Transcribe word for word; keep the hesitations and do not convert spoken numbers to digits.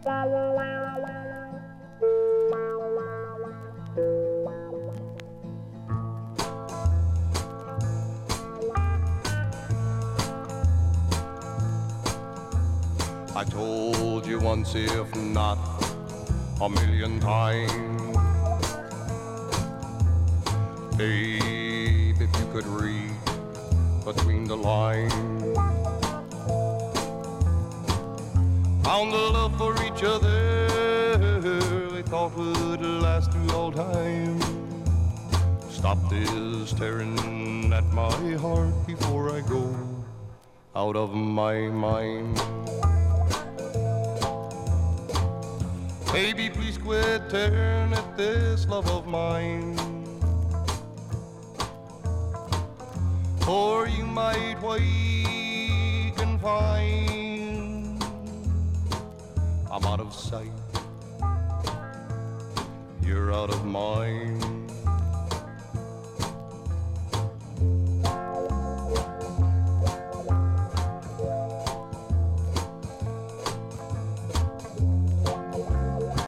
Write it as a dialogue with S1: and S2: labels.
S1: I told you once, if not a million times, babe, if you could read between the lines, found a love for each other they thought would last through all time. Stop this tearing at my heart before I go out of my mind. Baby, please quit tearing at this love of mine, or you might wake and find I'm out of sight, you're out of mind.